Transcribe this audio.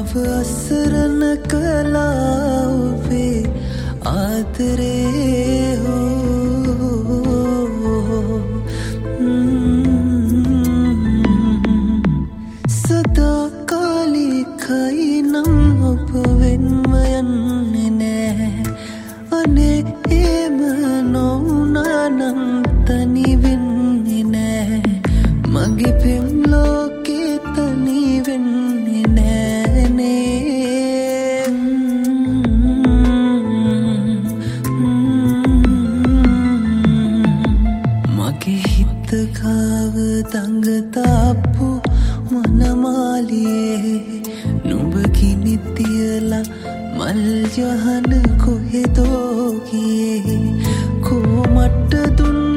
මාව අසරණ කළා ඔබේ ආදරේ සදාකාලිකයි නම් ඔබ වෙන්ම යන්නේ නෑ අනේ එම නොවුනානම් තනි වෙන්නේ නෑ මගේ පෙම් ලෝකේ තනි වෙන්නේ නෑනේ මගේ හිත ගාව දඟතාපු මනමාලියේ නුඹ කිනි තියලා මල් යහන කොහෙදෝ ගියේ කොමට දුන්න